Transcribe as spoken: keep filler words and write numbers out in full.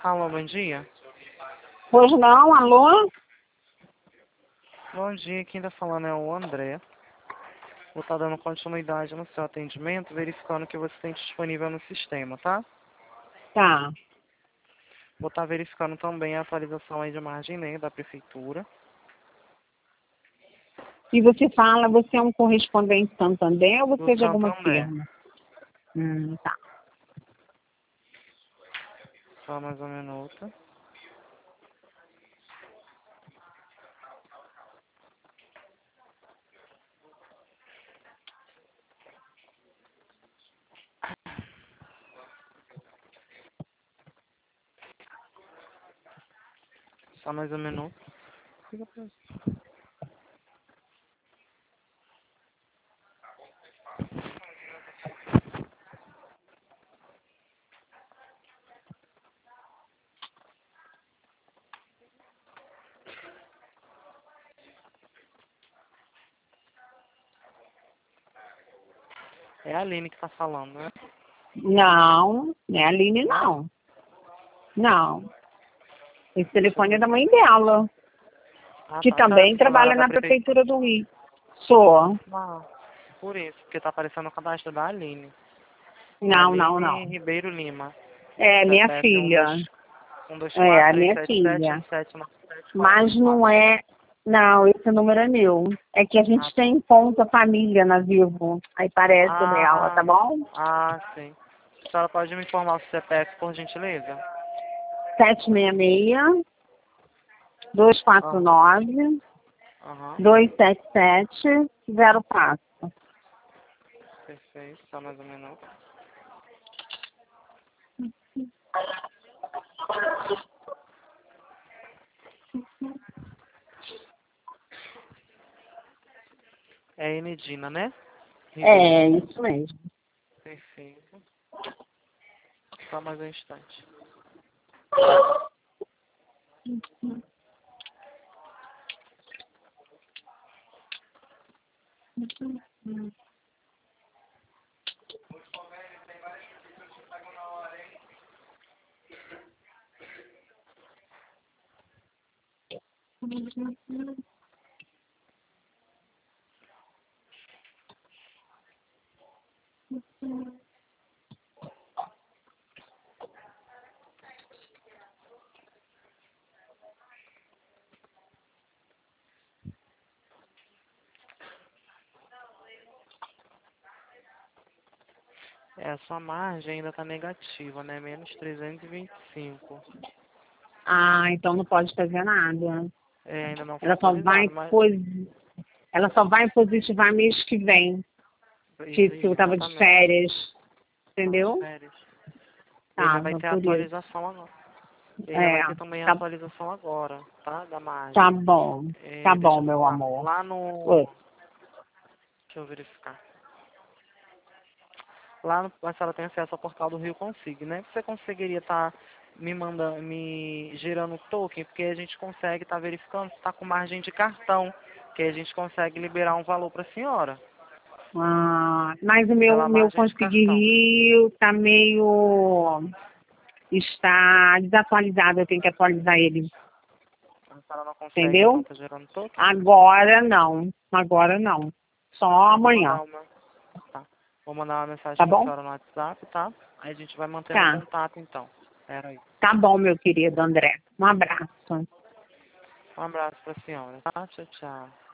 Alô, bom dia. Pois não, alô? Bom dia, quem está falando é o André. Vou estar dando continuidade no seu atendimento, verificando que você tem disponível no sistema, tá? Tá. Vou estar verificando também a atualização aí de margem negra da prefeitura. E você fala, você é um correspondente Santander ou Do você é de alguma Santander. firma? Hum, tá. Só mais um minuto. Só mais um minuto. Fica pra... É a Aline que está falando, né? Não, não é a Aline, não. Não. Esse telefone é da mãe dela, Ah, que tá. A senhora é também trabalha funcionária da na prefeitura? Prefeitura do Rio. Sou. Ah, por isso, porque tá aparecendo o cadastro da Aline. Não, não, Aline não. Ribeiro Lima. É minha C P F um filha. dois um dois É, quatro a três minha sete sete um filha. sete nove sete quatro Mas não quatro. é. Não, esse número é meu. É que a Ah, gente tá. tem conta família na Vivo. Aí parece o dela, tá Ah, bom? ah, sim. A senhora pode me informar o C P F, por gentileza? sete seis seis, dois quatro Aham. nove, Aham. dois sete sete, zero quatro. Perfeito. Só mais um minuto. É Enedina, né? Ribeiro. É, isso mesmo. Perfeito. Só mais um instante. É, a sua margem ainda tá negativa, né? Menos trezentos e vinte e cinco. Ah, então não pode fazer nada. É, ainda não foi Ela só vai, atualizado, mas... posi- ela só vai positivar mês que vem. Isso, Que, que eu isso, tava de exatamente. férias. Tá nas Entendeu? férias. E aí já vai Tava, ter a por isso. atualização agora. E aí já É, vai ter também a tá, atualização agora, tá? Da tá margem. bom. Tá É, deixa bom, eu meu falar. amor. Lá no... Oi. Deixa eu verificar. Lá no, a senhora tem acesso ao portal do Rio Consig, né? Você conseguiria estar me mandando, me gerando token, porque a gente consegue estar verificando se está com margem de cartão, que aí a gente consegue liberar um valor para a senhora, Ah, mas o meu, pela meu margem de cartão. conseguir tá meio. Está desatualizado, eu tenho que atualizar ele. A senhora não consegue então Entendeu? estar gerando token? Agora não. Agora não. Só Eu vou amanhã. mandar uma, tá. Vou mandar uma mensagem Tá para a bom? senhora no WhatsApp, tá? Aí a gente vai mantendo Tá. contato então. Pera aí. Tá bom, meu querido André. Um abraço. Um abraço para a senhora, tá? Tchau, tchau.